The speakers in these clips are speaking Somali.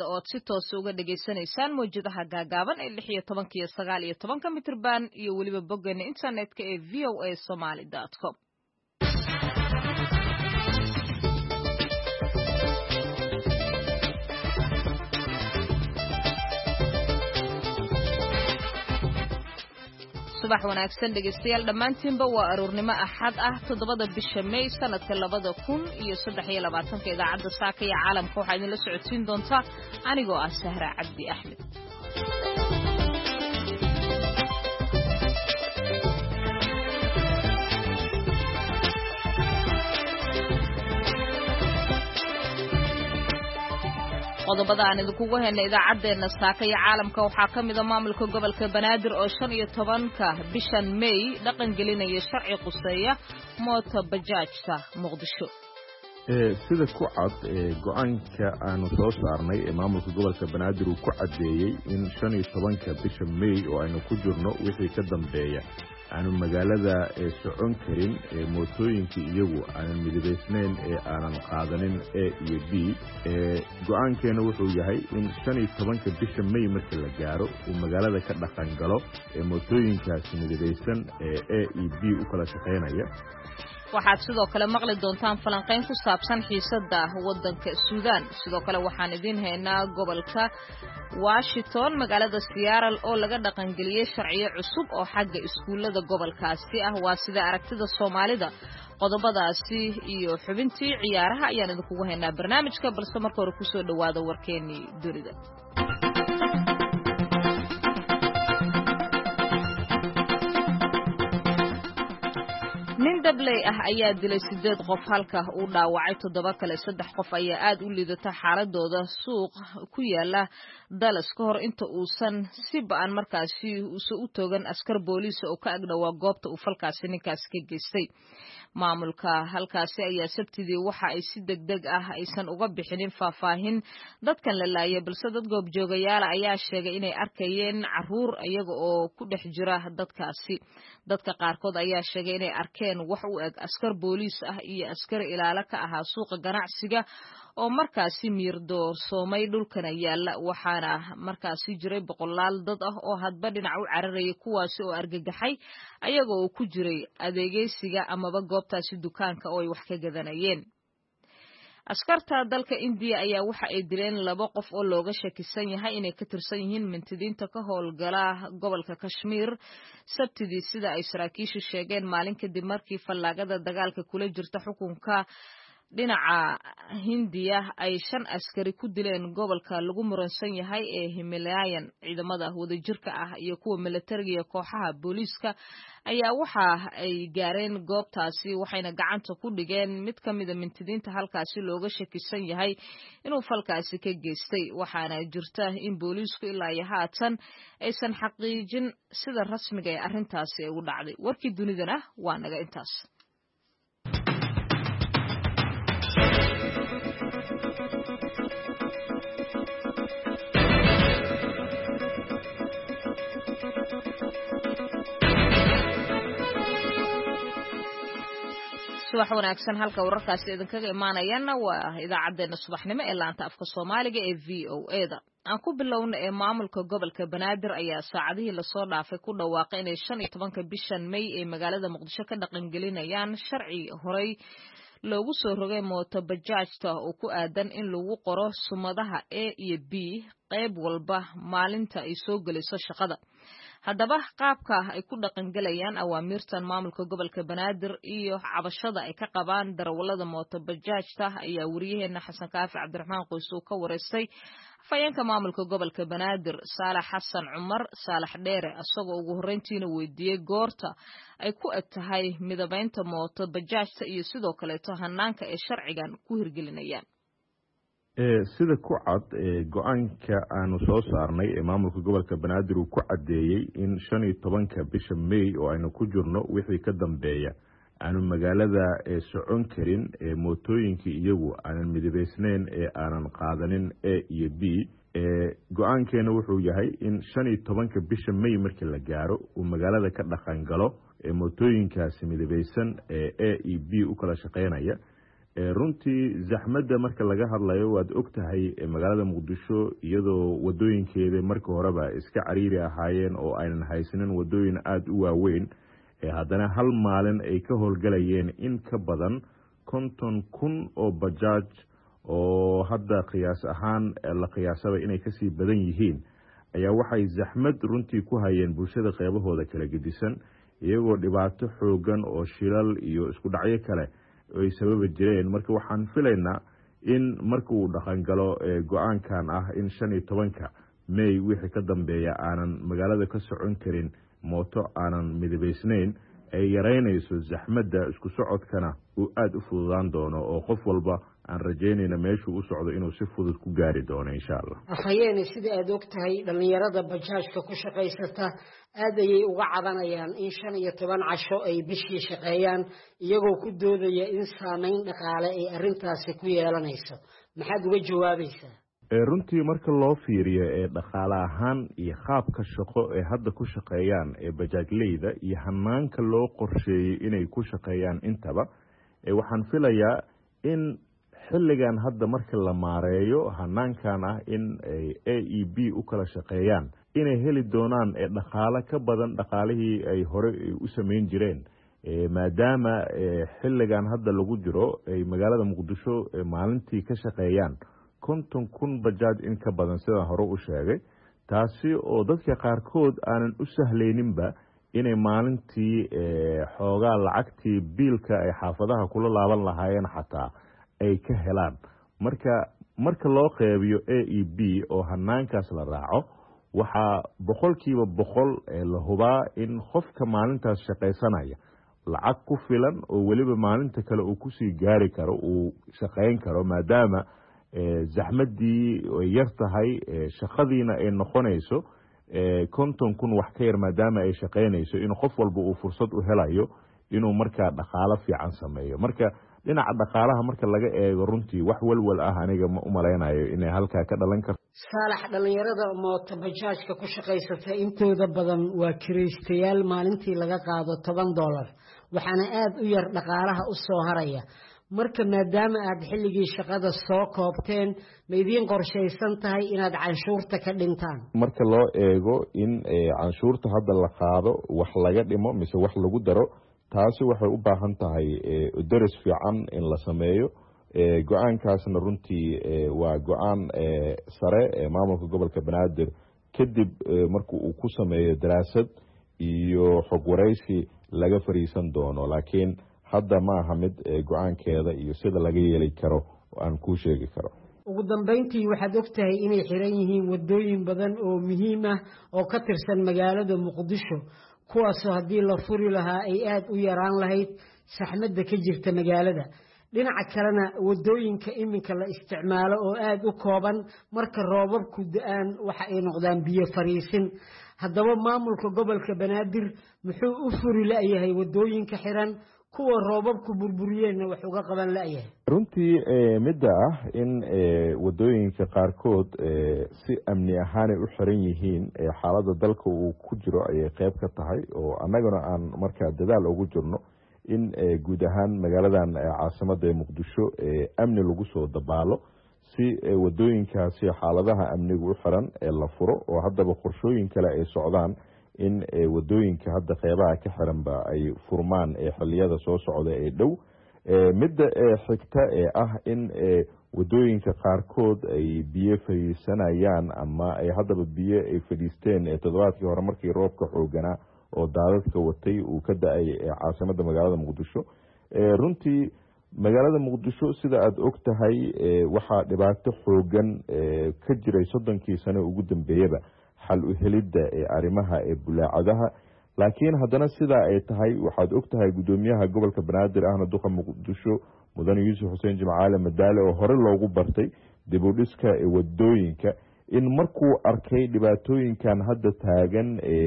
ood si toos uga dhageysanaysaan mowjadaha gaagaaban ee 16 iyo 19 mitrban iyo waliba boggeena internetka ee voasomali.com. subax wanaagsan dhegeystayaal dhammaantiinba waa aroornimo axad ah 7 bisha May sanadka 2023 idaacadda saaka iyo caalamka waxaa idinla socodsiin doontaa anigoo ah Sahra Cabdi Axmed. qodobada aan idinku heynay idaacadeena saaka iyo caalamka waxaa kamid ah maamulka gobolka Banaadir oo 15ka bishan May dhaqan gelinaya sharci quseeya mooto bajaajta Muqdisho. sida ku cad go'aanka aanu soo saarnay ee maamulka gobolka Banaadir uu ku cadeeyay in 15ka bisha May oo aynu ku jirno wixii ka dambeeya aanu magaalada socon karin mootooyinka iyagu aan midaysnayn ee aanan qaadanin A iyo B go'aankeena wuxuu yahay in 15ka bisha May markii la gaaro uu magaalada ka dhaqan galo mootooyinkaas midaysan ee A iyo B u kala shaqeynaya. waxaad sidoo kale maqli doontaan falanqayn ku saabsan xiisadda waddanka Suudaan. sidoo kale waxaan idin haynaa gobolka Washington magaalada Seattle oo laga dhaqan geliyay sharciyo cusub oo xagga iskuulada gobolkaasi ah waa sida aragtida Soomaalida. qodobadaasi iyo xubintii ciyaaraha ayaan idinku haynaa barnaamijka balse marka hore ku soo dhawaada warkeenii dunida. nin dabley ah ayaa dilay 8 qof halka uu dhaawacay 7 kale. 3 qof ayaa aad u liidata xaaladooda suuq ku yaala Dallas ka hor inta uusan si ba'an markaasi u toogan askar booliis oo ka agdhawaa goobta uu falkaasi ninkaas ka geystay. maamulka halkaasi ayaa sabtidii waxa ay si degdeg ah aysan uga bixinin faahfaahin dadkan la laayay balse dad goobjoogayaal ayaa sheegay inay arkayeen caruur iyaga oo ku dhex jira dadkaasi. dadka qaarkood ayaa sheegay inay arkeen wax u eg askar booliis ah iyo askar ilaalo ka ahaa suuqa ganacsiga oo markaasi miirdoorsoomay dhulkana yaala waxaana markaasi jiray boqolaal dad ah oo hadba dhinac u cararayay kuwaasi oo argagaxay ayaga oo ku jiray adeegaysiga amaba goobtaasi dukaanka oo ay wax ka gadanayeen. askarta dalka India ayaa waxa ay dileen 2 qof oo looga shakisan yahay inay ka tirsan yihiin mintidiinta ka howlgala gobolka Kashmir sabtidii sida ay saraakiishu sheegeen maalin kadib markii fallaagada dagaalka kula jirta xukunka dhinaca Hindiya ay 5 askari ku dileen gobolka lagu muransan yahay ee Himalayan. ciidamada wadajirka ah iyo kuwa militariga kooxaha booliiska ayaa waxa ay gaareen goobtaasi waxayna gacanta ku dhigeen mid kamid ah mintidiinta halkaasi looga shakisan yahay inuu falkaasi ka geystay. waxaana jirta in booliisku ilaa iyo haatan aysan xaqiijin sida rasmiga ee arrintaasi u dhacday. warkii dunidana waa naga intaas. subax wanaagsan halka wararkaasi idinkaga imaanayana waa idaacadeena subaxnimo ee laanta afka Soomaaliga ee VOA-da. aan ku bilowno ee maamulka gobolka Banaadir ayaa saacadihii la soo dhaafay ku dhawaaqay inay 15ka bishan May ee magaalada Muqdisho ka dhaqan gelinayaan sharci horey loogu soo rogay mooto bajaajta oo ku aadan in lagu qoro sumadaha A iyo B qayb walba maalinta ay soo galayso shaqada. haddaba qaabka ay ku dhaqan galayaan awaamirtan maamulka gobolka Banaadir iyo cabashada ay ka qabaan darawalada mooto bajaajta ayaa wariyaheena Xasan Kaafi Cabdiraxmaan Qoyso ka wareystay afayeenka maamulka gobolka Banaadir Saalax Xasan Cumar Saalax Dheere asagoo ugu horeyntiina weydiiyay goorta ay ku eg tahay midabeynta mooto bajaajta iyo sidoo kale hanaanka ee sharcigan ku hirgelinayaan. sida ku cad go'aanka aanu soo saarnay ee maamulka gobolka Banaadir uu ku cadeeyay in 15ka bisha May oo aynu ku jirno wixii ka dambeeya aanu magaalada socon karin mootooyinka iyagu aanan midaysnayn ee aanan qaadanin A iyo B go'aankeena wuxuu yahay in 15ka bisha May markii la gaaro uu magaalada ka dhaqan galo mootooyinkaas midaysan ee A iyo B u kala shaqeynaya. runtii zaxmadda marka laga hadlayo waad ogtahay magaalada muqdisho iyadoo wadooyinkeeda marka horeba iska cariiri ahaayeen oo aynan haysanin wadooyin aada u waaweyn haddana hal maalin ay ka howlgalayeen in ka badan 50,000 oo bajaaj oo hadda qiyaas ahaan la qiyaasaba inay kasii badan yihiin ayaa waxay zaxmad runtii ku hayeen bulshada qeybahooda kala gedisan iyagoo dhibaato xoogan oo shilal iyo isku dhacyo kale ay sababa jireen. marka waxaan filaynaa in marka uu dhaqangalo go-aankan ah in 15 May wixii ka dambeeya aanan magaalada ka socon karin mooto aanan midabaysnayn ay yareynayso zaxmadda isku socodkana uu aada u fududaan doono oo qof walba aan rajaynayna meeshuu u socdo inuu si fudud ku gaari doono insha allah. afhayeene sida aad ogtahay dhalinyarada bajaajka ku shaqaysata aad ayay uga cabanayaan in 15 casho ay bishii shaqeeyaan iyagoo ku doodaya in saameyn dhaqaale ay arrintaasi ku yeelanayso. maxaad uga jawaabaysaa? runtii marka loo fiiriyo dhaqaale ahaan iyo qaabka shaqo ee hadda ku shaqeeyaan bajaajleyda iyo hanaanka loo qorsheeyey inay ku shaqeeyaan intaba waxaan filayaa in xilligan hadda marka la maareeyo hanaankan ah in AEB u kala shaqeeyaan inay heli doonaan dhaqaale ka badan dhaqaalihii ay hore u samayn jireen maadaama xilligan hadda lagu jiro ay magaalada muqdisho maalintii ka shaqeeyaan 50,000 bajaaj in ka badan sidaan hore u sheegay taasi oo dadka qaarkood aanan u sahlayninba inay maalintii xoogaa lacagtii biilka ay xaafadaha kula laaban lahaayeen xataa ay ka helaan. marka loo qeybiyo AEB oo hanaankaas la raaco waxaa 100% la hubaa in qofka maalintaas shaqaysanaya lacag ku filan oo weliba maalinta kale uu kusii gaari karo uu shaqayn karo maadaama zaxmadii ay yar tahay shaqadiina ay noqonayso 50,000 wax ka yar maadaama ay shaqaynayso in qof walba uu fursad u helayo inuu markaa dhaqaalo fiican sameeyo. marka dhinaca dhaqaalaha marka laga eego runtii wax walwal ah aniga ma u malaynayo inay halkaa ka dhalan karto. saalax dhalinyarada mooto bajaajka ku shaqaysata intooda badan waa kiraystayaal maalintii laga qaado $10 waxaana aada u yar dhaqaalaha u soo haraya. marka maadaama aad xilligii shaqada soo koobteen ma idiin qorshaysan tahay inaad canshuurta ka dhintaan? marka loo eego in canshuurta hadda la qaado wax laga dhimo mise wax lagu daro taasi waxay u baahan tahay daris fiican in la sameeyo. go-aankaasna runtii waa go-aan sare maamulka gobolka banaadir kadib marka uu ku sameeyo daraasad iyo xog waraysi laga fariisan doono laakiin hadda ma aha mid go-aankeeda iyo sida laga yeeli karo aan kuu sheegi karo. ugu dambeyntii waxaad ogtahay inay xiran yihiin wadooyin badan oo muhiim ah oo ka tirsan magaalada muqdisho kuwaasoo haddii la furi lahaa ay aada u yaraan lahayd saxmadda ka jirta magaalada. dhinaca kalena wadooyinka iminka la isticmaalo oo aada u kooban marka roobabku da-aan waxa ay noqdaan biyo fariisin. haddaba maamulka gobolka banaadir muxuu u furi la-yahay wadooyinka xiran kuwa roobabku burburiyeenna wax uga qaban la-yahay? runtii midda ah in wadooyinka qaarkood si amni ahaanay u xiran yihiin xaaladda dalka uu ku jiro ayay qeyb ka tahay oo annaguna aan markaa dadaal ugu jirno in guud ahaan magaaladan caasimadda ee muqdisho amni lagu soo dabaalo si wadooyinkaasi xaaladaha amniga u xiran la furo oo haddaba qorshooyin kale ay socdaan in wadooyinka hadda qeybaha ka xiranba ay furmaan xiliyada soo socda ee dhow. midda xigta ah in wadooyinka qaarkood ay biyo fadhiisanayaan ama ay haddaba biyo ay fadhiisteen toddobaadkii hore markii roobka xooganaa oo daadadka watay uu ka da-ay caasimadda magaalada muqdisho. runtii magaalada muqdisho sida aada og tahay waxaa dhibaato xoogan ka jiray 30 sano ugu dambeeyaba xal u helidda arrimaha bulaacadaha laakiin haddana sidaa ay tahay waxaad og tahay gudoomiyaha gobolka banaadir ahna duqa muqdisho mudane yuusuf xuseen jimcaale madaale oo hore loogu bartay dib u dhiska wadooyinka in markuu arkay dhibaatooyinkan hadda taagan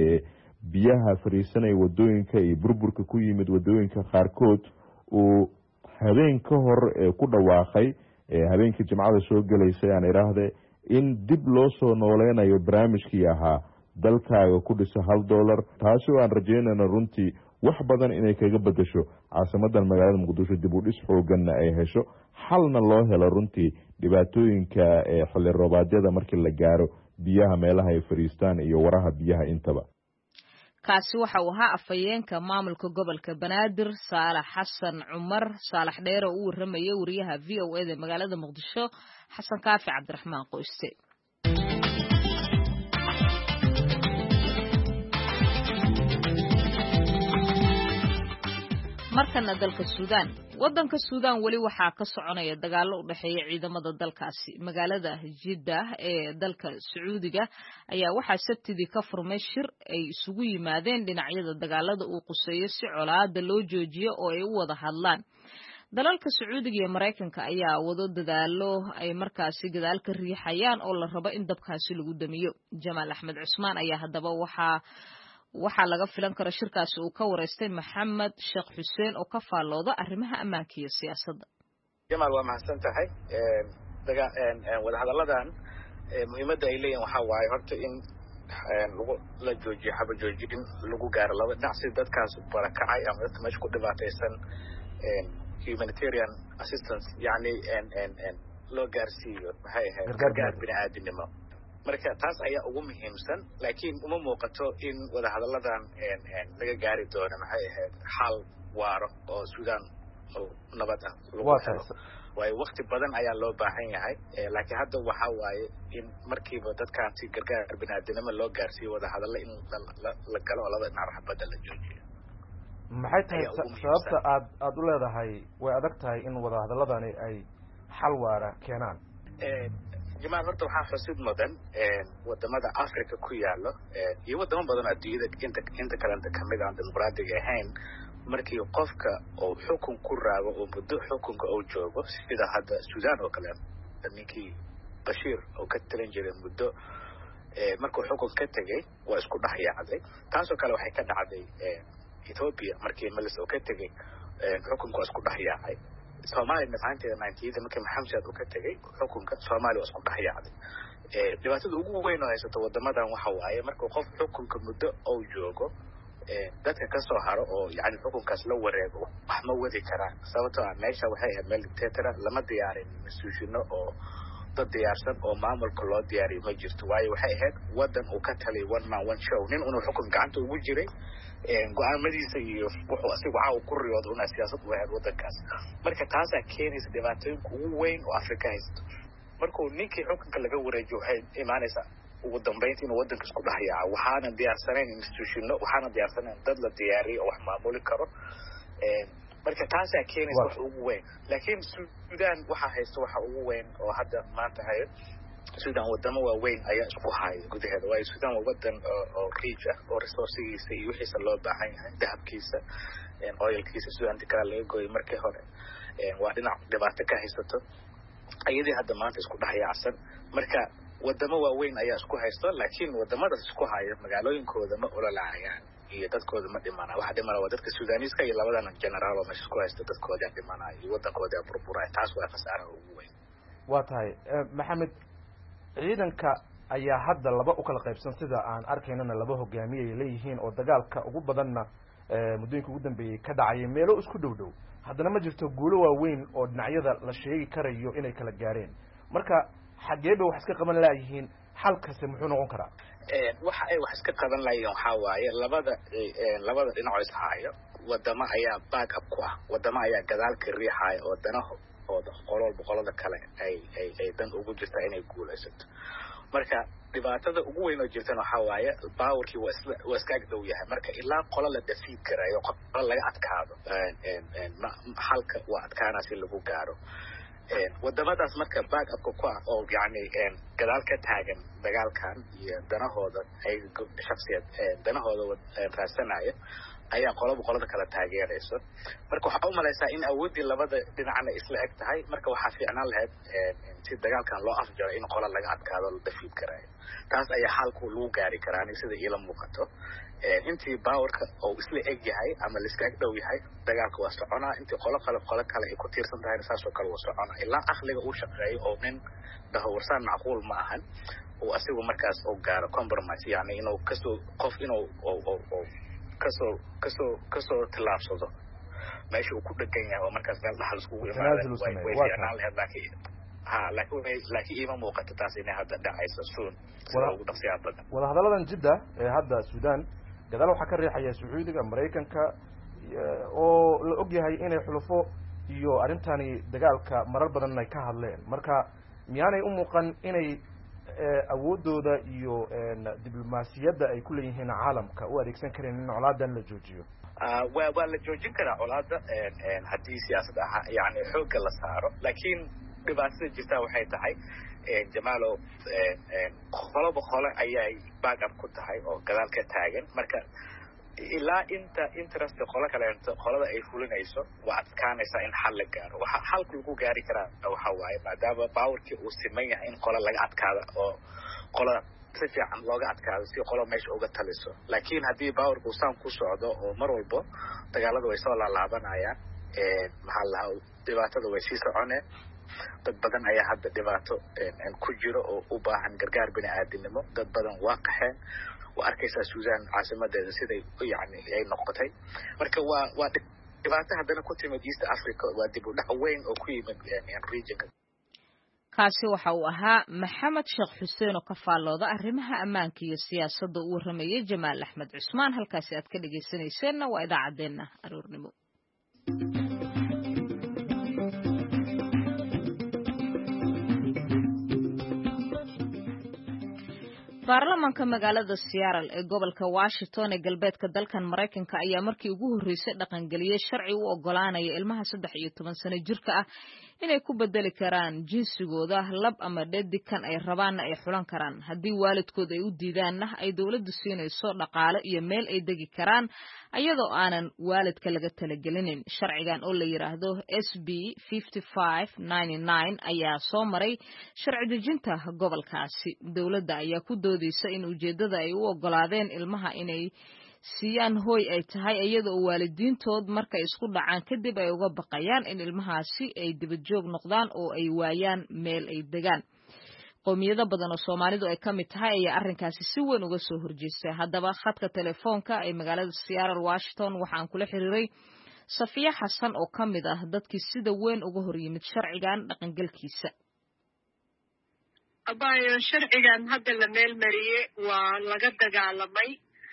biyaha fariisanaya wadooyinka iyo burburka ku yimid wadooyinka qaarkood uu habeen ka hor ku dhawaaqay habeenkii jimcada soo gelaysay aan idhaahde in dib loo soo nooleynayo barnaamijkii ahaa dalkaaga ku dhisa $1 taasi oo aan rajeynayno runtii wax badan inay kaga bedesho caasimadan magaalada muqdisho dib u dhis xooganna ay hesho xalna loo helo runtii dhibaatooyinka xilli roobaadyada markii la gaaro biyaha meelaha ay fariistaan iyo waraha biyaha intaba. kaasi waxa uu ahaa afhayeenka maamulka gobolka Banaadir Saalax Xasan Cumar Saalax Dheere oo u waramayay wariyaha VOA da magaalada Muqdisho Xasan Kaafi Cabdiraxmaan Qoyste. markana dalka Suudaan wadanka Suudaan wali waxaa ka soconaya dagaalo u dhaxeeya ciidamada dalkaasi magaalada Jiddah ee dalka Sacuudiga ayaa waxaa sabtidii ka furmay shir ay isugu yimaadeen dhinacyada dagaalada uu quseeyo si colaadda loo joojiyo oo ay u wada hadlaan dalalka Sacuudiga iyo Mareykanka ayaa wado dadaalo ay markaasi gadaal ka riixayaan oo la rabo in dabkaasi lagu damiyo Jamaal Axmed Cusmaan ayaa hadaba waxaa laga filan kara shirkaasi uu ka wareystay Maxamed Sheekh Xuseen oo ka faalooda arrimaha ammaanka iyo siyaasadda. Jamaal waa mahadsan tahay wada hadaladan muhiimadda ay leeyihiin waxa waaye horta in la joojiyo xabad joojin lagu gaaro laba dhinac si dadkaas barakacay ama dadka meesha ku dhibaataysan humanitarian assistance yani loo gaarsiiyo maxay ahayd gargaar bini'aadanimo. marka taas ayaa ugu muhiimsan laakiin uma muuqato in wada hadaladan laga gaari doono maxay ahayd xal waaro oo Suudaan nabad ah way waqti badan ayaa loo baahan yahay laakiin hadda waxa waaye in markiiba dadkaan si gargaar bini'aadanimo loo gaarsiiyo wada hadallo in la galo oo laba dhinac xabadda la joojiyo. maxay tahay sababta aad u leedahay way adag tahay in wada hadaladani ay xal waara keenaan? Jamaal horta waxaa xusid mudan wadamada Afrika ku yaalo iyo wadamo badan adduunyada inta kalenta kamid aan dimuqraadiga ahayn markii qofka oo xukun ku raago oo muddo xukunka uu joogo sida hadda Suudaan oo kale ninkii Bashir oo ka talin jiray muddo markuu xukun ka tagay waa isku dhaxyaacday taasoo kale waxay ka dhacday Ethiopia markii Meles oo ka tagay xukunku isku dhaxyaacay Soomaaliya maanta 90 markii Maxamed uu ka tagay xukunka Soomaaliya waa isku dhaxyaacday dhibaatada ugu weyn oo haysato wadamadan waxa waaye markuu qof xukunka muddo uu joogo dadka ka soo haro oo yani xukunkaas la wareego wax ma wadi karaan sababtoo ah meesha waxay ahayd meel dictator lama diyaarin mas-uuliyiin oo dad diyaarsan oo maamulka loo diyaariyo ma jirto waayo waxay ahayd wadan uu ka talay one man one show nin uu xukun gacanta ugu jiray go'aamadiisa iyo wuxuu asigu waxa uu ku riyoodo una siyaasad u ahayd wadankaas marka taas ay keenaysa dhibaatooyinka ugu weyn oo Afrika haysto markuu ninkii xukunka laga wareejiyo waxay imaanaysaa ugu dambeyntii inuu wadanka isku dhaxyaaco waxaana diyaarsanayn institutionno waxaana diyaarsanayn dad la diyaariyo oo wax maamuli karo marka taas ay keenaysa wax ugu weyn laakiin Suudaan waxa haysto waxa ugu weyn oo hadda maanta hayo Suudaan wadamo waaweyn ayaa isku haya gudaheeda waayo Suudaan waa wadan oo rich ah oo resourcegiisa iyo wixiisa loo baahan yahay dahabkiisa oilkiisa Suudaan kala laga gooyay markii hore waa dhinac dhibaato ka haysato ayadii hadda maanta isku dhaxyaacsan marka wadamo waaweyn ayaa isku haysto laakiin wadamada isku haya magaalooyinkooda ma ololaayaan iyo dadkooda ma dhimana waxa dhimana waa dadka Suudaaniiska iyo labadan generaal oo meesha isku haysta dadkooda dhimana iyo wadankooda burburay taas waa khasaaraha ugu weyn. waa tahay Maxamed ciidanka ayaa hadda laba u kala qaybsan sida aan arkaynana laba hogaamiye ay leeyihiin oo dagaalka ugu badanna muddooyinka ugu dambeeyay ka dhacay meelo isku dhow haddana ma jirto guulo waaweyn oo dhinacyada la sheegi karayo inay kala gaareen marka xageeba wax iska qaban laayihiin xalkaasi muxuu noqon karaa? waxa ay wax iska qaban laayeen waxa waaye labada dhinac is haayo wadamo ayaa back up ku ah wadamo ayaa gadaal ka riixaya oo danaho oo boqolada kale ay dan ugu jirta inay guulaysato marka dhibaatada ugu weyn oo jirtana waxa waaye powerkii waa iska agdow yahay marka ilaa qola la dafiid karayo qola laga adkaado halka waa adkaana si lagu gaaro wadamadaas marka back up ku ah oo yani gadaal ka taagan dagaalkan iyo danahooda ay shakhsiyad danahooda raadsanaya ayaa qolada kala taageerayso marka waxa u malaysaa in awoodii labada dhinacna isla eg tahay marka waxa fiicnaan lahayd si dagaalkan loo afjaro in qola laga adkaado la dafiid karayo taas ayaa xalku lagu gaari karaa sida ila muuqato intii powerka oo isla eg yahay ama la iska eg dhow yahay dagaalka waa soconaa intii qolo kale ay ku tiirsan tahay saasoo kale waa soconaa ilaa aqliga uu shaqeeyo oo nin dahawarsan macquul ma ahan oo asigu markaas oo gaaro compromise yani inuu kasoo qof inuu kasoo tillaabsado meesha uu ku dhegan yahay oo markaas meel dhaxal iskugu imaadeen way fiicnaan lahayd laakiin ima muuqato taas inay hadda dhacayso soon sida ugu dhaqsiyaha badan. wadahadalladan jidda ee hadda suudaan gadaal waxaa ka riixaya sacuudiga maraykanka oo la og yahay inay xulufo iyo arrintani dagaalka marar badan ay ka hadleen marka miyaanay u muuqan inay awoodooda iyo diblomaasiyadda ay ku leeyihiin caalamka u adeegsan kareen in colaadan la joojiyo? waa la joojin karaa colaada haddii siyaasad ahaa yani xoogga la saaro, laakiin dhibaatada jirtaa waxay tahay jamaalow qoloba qole ayay back-up ku tahay oo gadaal ka taagan, marka ilaa inta interest qolo kaleento qolada ay fulinayso waa adkaanaysaa in xal la gaaro. waxa xalku lagu gaari karaa waxa waaye maadaama baawarkii uu siman yahay in qola laga adkaado oo qola si fiican looga adkaado si qolo meesha uga taliso. laakiin haddii baawarku saan ku socdo oo mar walbo dagaalada way soo laalaabanayaan, maxaa lahaa dhibaatada way sii soconeen. dad badan ayaa hadda dhibaato ku jiro oo u baahan gargaar bini'aadinimo. dad badan waa qaxeen, waa arkaysaa suudaan caasimadeeda siday yani ay noqotay. marka waa dhibaato haddana ku timid East Africa, waa dib u dhac weyn oo ku yimid regionka. kaasi waxa uu ahaa maxamed sheekh xuseen oo ka faallooda arrimaha ammaanka iyo siyaasadda u warramayay Jamaal Axmed Cusmaan. halkaasi aad ka dhageysanayseena waa idaacadeena aroornimo. baarlamaanka magaalada Seattle ee gobolka Washington ee galbeedka dalkan Mareykanka ayaa markii ugu horeysay dhaqangeliyay sharci u ogolaanaya ilmaha 13 sano jirka ah inay ku bedeli karaan jinsigooda lab ama dhadig kan ay rabaan ay xulan karaan haddii waalidkood ay u diidaanna ay dawladdu siinayso dhaqaale iyo meel ay degi karaan ayadoo aanan waalidka laga talagelinin. sharcigan oo la yiraahdo SB 5599 ayaa soo maray sharci dejinta gobolkaasi. dawladda ayaa ku doodaysa in ujeedada ay u ogolaadeen ilmaha inay siiyaan hooy ay tahay iyadoo waalidiintood markay isku dhacaan kadib ay uga baqayaan in ilmahaasi ay dibadjoog noqdaan oo ay waayaan meel ay degaan. qowmiyado badan oo Soomaalidu ay ka mid tahay ayaa arrinkaasi si weyn uga soo horjeestay. haddaba khadka telefoonka ee magaalada Seattle Washington waxaan kula xiriiray Safiya Xasan oo ka mid ah dadkii sida weyn uga hor yimid sharcigan dhaqangalkiisa. abayo sharcigan hadda la meel mariyay waa laga dagaalamay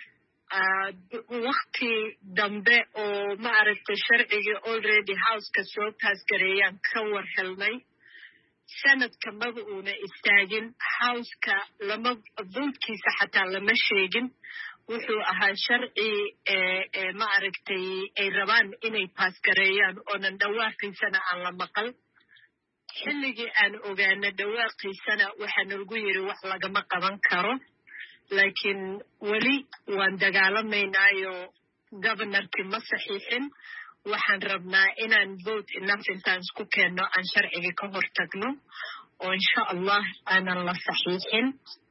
waqti dambe oo ma aragtay sharcigii already houseka soo taasgareeyaan ka war helnay. sanadka maba uuna istaagin houseka lama votekiisa xataa lama sheegin. wuxuu ahaa sharci ma aragtay ay rabaan inay taasgareeyaan oonan dhawaaqiisana aan la maqal. xilligii aan ogaana dhawaaqiisana waxaa nagu yiri wax lagama qaban karo, laakiin weli waan dagaalamaynaayo governorkii ma saxiixin. waxaan rabnaa inaan vote enough intaan isku keenno aan sharciga ka hortagno oo insha allah aanan la saxiixin.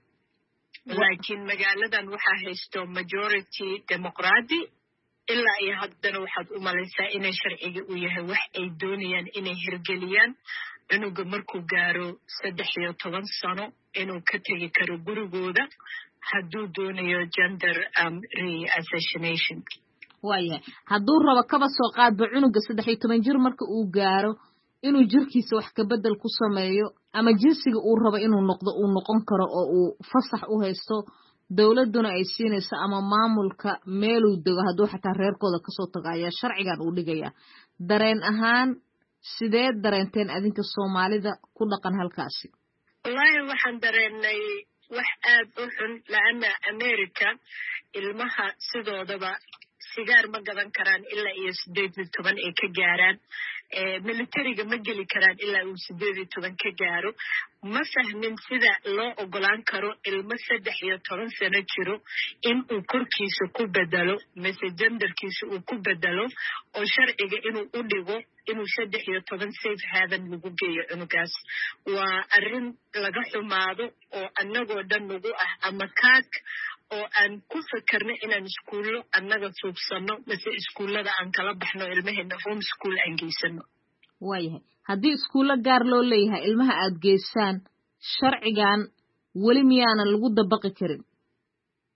laakiin magaaladan waxaa haysto majority demoqraadi ilaa iyo haddana waxaad u malaysaa inay sharciga u yahay wax ay doonayaan inay hirgeliyaan. cunuga markuu gaaro 13 sano inuu ka tegi karo gurigooda hadduu doonayo gender reassassination. waayahay hadduu rabo kaba soo qaadba cunuga 13 jir marka uu gaaro inuu jirkiisa wax ka bedel ku sameeyo ama jinsiga uu rabo inuu noqdo uu noqon karo oo uu fasax u haysto dawladuna ay siinayso ama maamulka meeluu dego hadduu xataa reerkooda kasoo tago ayaa sharcigan uu dhigaya. dareen ahaan sidee dareenteen adinka Soomaalida ku dhaqan halkaasi? wallaahi waxaan dareennay wax aad u xun laana America ilmaha sidoodaba sigaar ma gadan karaan ilaa iyo 18 ay ka gaaraan. militariga ma geli karaan ilaa uu 18 ka gaaro. ma fahmin sida loo ogolaan karo ilmo 13 sano jiro in uu korkiisa ku bedelo mise genderkiisa uu ku bedelo oo sharciga inuu u dhigo inuu 13 safe haven lagu geeyo cunugaas. waa arrin laga xumaado oo annagoo dhan nagu ah ama kaag oo aan ku fakarno inaan iskuullo annaga suubsanno mise iskuullada aan kala baxno ilmaheena home school aan geysano. waayahay haddii iskuulla gaar loo leeyahay ilmaha aad geysaan sharcigan weli miyaanan lagu dabaqi karin?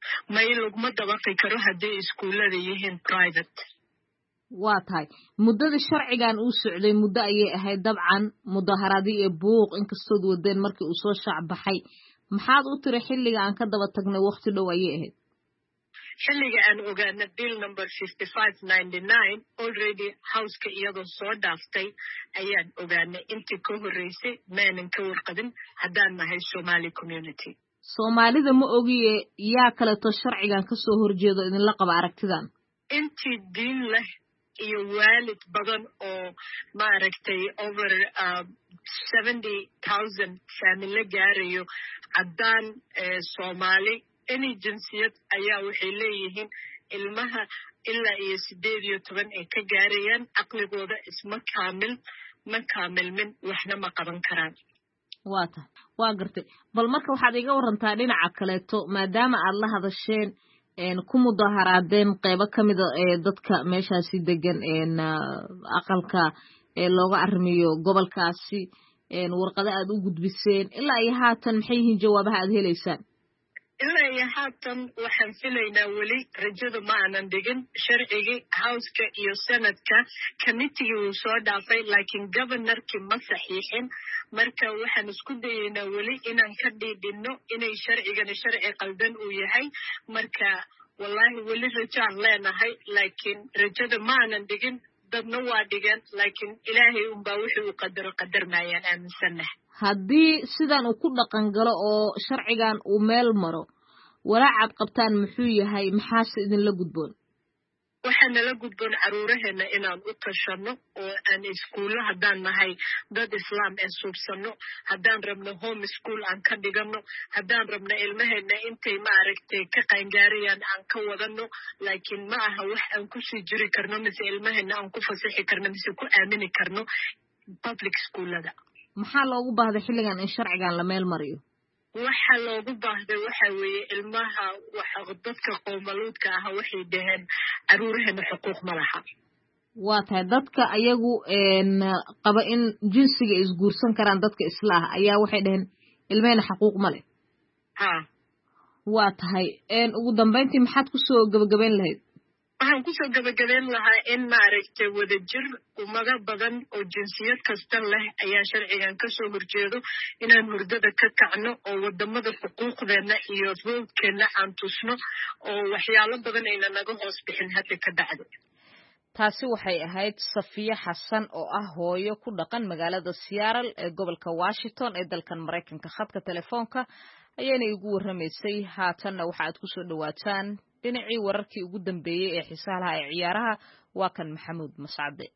may laguma dabaqi karo haddii iskuullada yihiin private. waa tahay muddada sharcigan uu socday muddo ayay ahayd dabcan mudaharaadii iyo buuq inkastood wadeen markii uu soo shacbaxay maxaad u tiri xilliga aan ka daba tagnay waqti dhow ayay ahayd xilliga aan ogaana bill number 5599 already houseka iyadoo soo dhaaftay ayaan ogaanay intii ka horreysay maanan ka warqabin haddaan nahay Somali community. Soomaalida ma ogiye yaa kaleeto sharcigan ka soo horjeedo idinla qaba aragtidan intii diin leh iyo waalid badan oo maaragtay over 70,000 family gaarayo caddaan Soomaali any jinsiyad ayaa waxay leeyihiin ilmaha ilaa iyo 18 ay ka gaarayaan aqligooda isma kaamilmin waxna ma qaban karaan. waa gartay bal marka waxaad iga warantaa dhinaca kaleeto maadaama aad la hadasheen ku mudaharaadeen qaybo kamid ah dadka meeshaasi degan aqalka looga arrimiyo gobolkaasi warqado aad u gudbiseen ilaa iyo haatan maxay yihiin jawaabaha aad helaysaan ilaa iyo haatan waxaan filaynaa weli rajada ma aanan dhigin sharcigii houseka iyo senadka committeegii wuu soo dhaafay laakiin governorkii ma saxiixin marka waxaan isku dayaynaa weli inaan ka dhiidhino inay sharcigani sharci qaldan uu yahay marka wallahi weli rajaan leenahay laakiin rajada ma aanan dhigin dadna waa dhigeen laakiin ilaahay unbaa wixii uu qadar maayaan aaminsannahay haddii sidan uu ku dhaqan galo oo sharcigan uu meel maro walaacaad qabtaan muxuu yahay maxaase idinla gudboon waxaa nala gudboon caruuraheena inaan u tashano oo aan iskuulo haddaan nahay dad islaam ee suubsano haddaan rabno home school aan ka dhigano haddaan rabno ilmaheena intay maaragtay ka qaangaarayaan aan ka wadano laakiin ma aha wax aan kusii jiri karno mise ilmaheena aan ku fasaxi karno mise ku aamini karno public schoolada maxaa loogu baahday xilligan in sharcigan la meel mariyo waxa loogu baahday waxa weeye ilmaha dadka qowmaluudka ah waxay dhaheen caruuraheena xuquuq ma laha waa tahay dadka ayagu qaba in jinsiga isguursan karaan dadka islaah ayaa waxay dhaheen ilmeena xuquuq ma leh waa tahay ugu dambeyntii maxaad kusoo gabagabayn lahayd waxaan kusoo gabagabeyn lahaa in maaragtay wadajir ummado badan oo jinsiyad kasta leh ayaa sharcigan kasoo horjeedo inaan hurdada ka kacno oo wadamada xuquuqdeena iyo voodkeena aan tusno oo waxyaalo badan ayna naga hoos bixin hadda ka bacdo taasi waxay ahayd Safiya Xasan oo ah hooyo ku dhaqan magaalada Seattle ee gobolka Washington ee dalkan Mareykanka khadka telefoonka ayayna igu warramaysay haatanna waxaad ku soo dhawaataan dhinacii wararkii ugu dambeeyay ee xiisaha ee ciyaaraha waa kan Maxamuud Mascade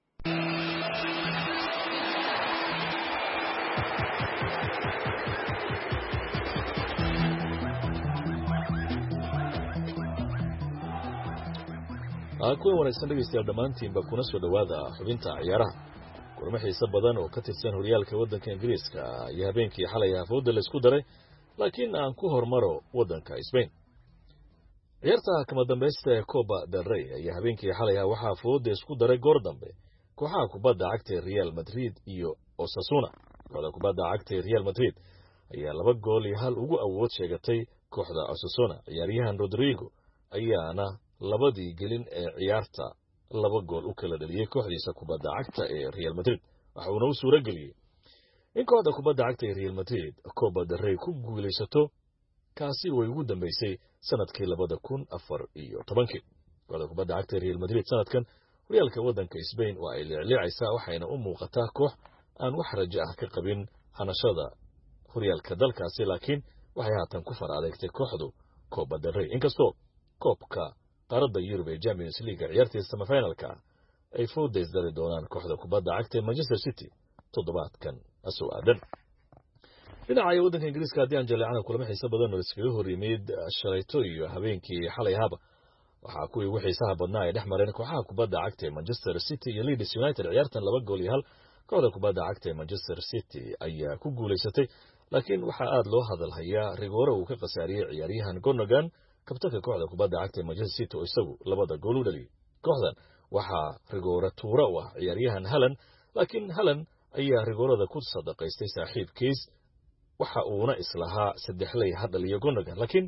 kuwa wanaagsan dhegeystayaal dhammaantiinba kuna soo dhowaada xubinta ciyaaraha kulamo xiiso badan oo ka tirsan horyaalka waddanka ingiriiska iyo habeenkii xalay hafooda la isku daray laakiin aan ku hormaro waddanka Spain ciyaarta kama dambaysta ee Copa del Rey ayaa habeenkii xalay waxaa fooda isku daray goor dambe kooxaha kubadda cagta ee Real Madrid iyo Osasuna kooxda kubadda cagta ee Real Madrid ayaa 2-1 ugu awood sheegatay kooxda Osasuna ciyaaryahan Rodrigo ayaana labadii gelin ee ciyaarta 2 gool u kala dhaliyay kooxdiisa kubadda cagta ee Real Madrid waxa uu suura galiyay in kooxda kubadda cagta ee Real Madrid Copa del Rey ku guuleysato kaasi way ugu dambeysay sanadkii 2014 kooxda kubadda cagta ee Real Madrid sanadkan horyaalka waddanka Spain waa ay leecleecaysaa waxayna u muuqataa koox aan wax rajo ah ka qabin hanashada horyaalka dalkaasi laakiin waxay haatan ku faraadegtay kooxdu Copa del Rey inkastoo koobka qaarada Yurub ee Champions League ciyaartiisa semifinalka ay foodeys dari doonaan kooxda kubadda cagta ee Manchester City toddobaadkan asoo aadan dhinaca waddanka Ingiriiska haddii aan jaleecana kulamo xiiso badan oo iskaga hor yimid shalayto iyo habeenkii xalay haba waxaa kuwii ugu xiisaha badnaa ay dhex mareen kooxaha kubadda cagta ee Manchester City iyo Leeds United ciyaartan 2-1 kooxda kubadda cagta ee Manchester City ayaa ku guuleysatay laakiin waxaa aad loo hadal hayaa rigoore uu ka qasaariyay ciyaaryahan Gundogan kabtanka kooxda kubadda cagta ee Manchester City oo isagu 2 gool u dhaliyay kooxdan waxaa rigoore tuura u ah ciyaaryahan Haaland laakiin Haaland ayaa rigoorada ku sadaqaystay saaxiibkiis waxa uuna islahaa 3 lay hadal iyo Gundogan laakiin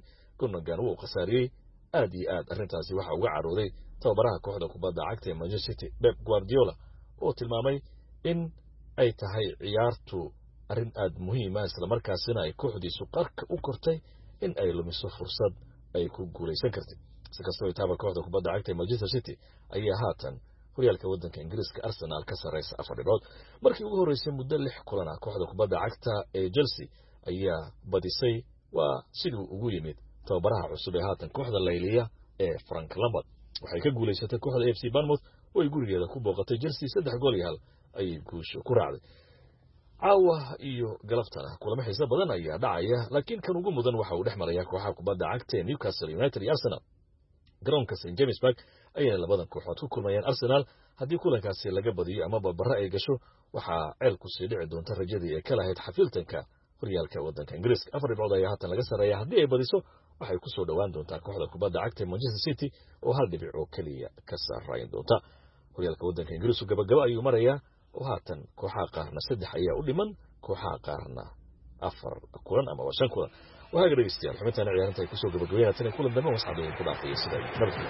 Gundogan wuu khasaariyay aad iyo aad arrintaasi waxa uga carooday tababaraha kooxda kubadda cagta ee Manchester City Pep Guardiola oo tilmaamay in ay tahay ciyaartu arrin aad muhiim ah isla markaasina ay kooxdiisu qarka u kortay in ay lumiso fursad ay ku guuleysan kartay si kastoo ay taaba kooxda kubadda cagta ee Manchester City ayaa haatan horyaalka waddanka Ingiriiska Arsenal ka sareysa 4 dhibcood markii ugu horeysay muddo 6 kulan ah kooxda kubadda cagta ee Chelsea ayaa badisay waa sidoo ugu yimid tababaraha cusub ee haatan kooxda Layliya ee Frank Lampard waxay ka guuleysatay kooxda FC Bournemouth oo ay gurigeeda ku booqatay Chelsea 3 gool iyo 1 ay guusho ku raacday caawa iyo galabtana kulamo xiiso badan ayaa dhacaya laakiin kan ugu mudan waxa uu dhexmaraya kooxaha kubadda cagta ee Newcastle United iyo Arsenal garoonka St James Park ayay labadan kooxood ku kulmayaan Arsenal haddii kulankaasi laga badiyo ama barbaro ay gasho waxa ceel ku sii dhici doonta rajadii ay ka lahayd xafiiltanka horyaalka waddanka Ingiriiska 4 dhibcood ayaa haatan laga sareeyaa haddii ay badiso waxay ku soo dhawaan doontaa kooxda kubadda cagta ee Manchester City oo 1 dhibic oo kaliya ka saarayn doonta horyaalka waddanka Ingiriiska gabagaba ayuu marayaa oo haatan kooxaha qaarna 3 ayaa u dhiman kooxaha qaarna 4 kulan ama 5 kulan waxa laga dhigaystayaa xubintan ciyaarta ay ku soo gabagabeeyaan tan kulan dambe wasxaday ku dhaafay sida nabadgelyo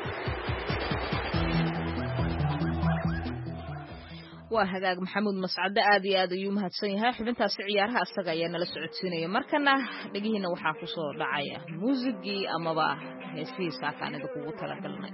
waa hagaag maxamuud mascade aad iyo aad ayuu mahadsan yahay xubintaasi ciyaaraha asaga ayaa nala socodsiinaya markana dhagihiina waxaa ku soo dhacaya muusigii amaba heesihii saakaanida kugu talagalnay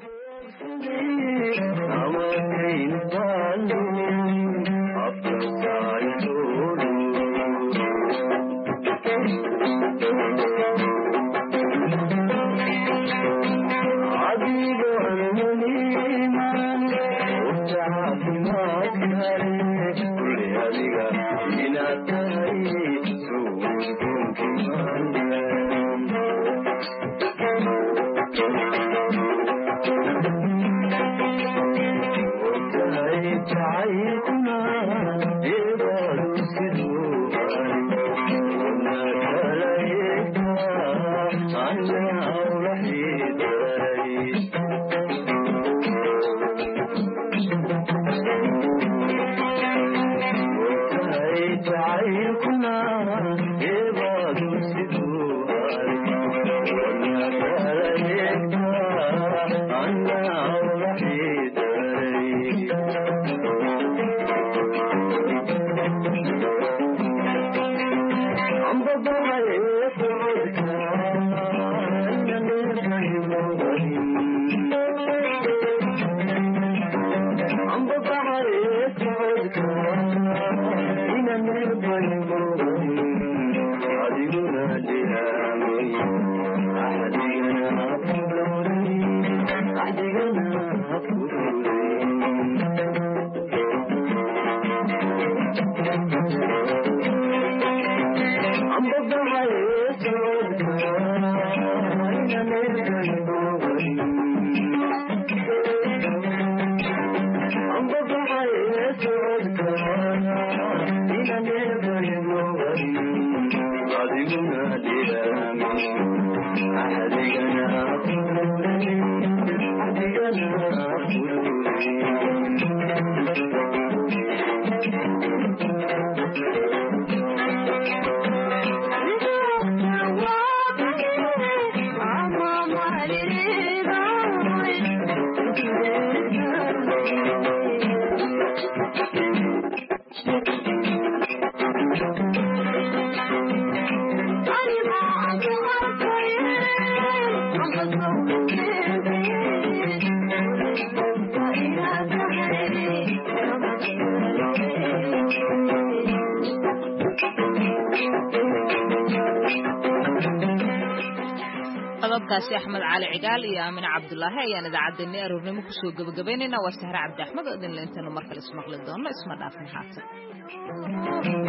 qodobkaasi Axmed Cali Cigaal iyo Aamin Cabdullaahi ayaan idaacaddeena aroornimo ku soo gabagabeynayna waa Sahra Cabdi Axmed oo idin leentana markale ismaqli doona isma dhaafin haatan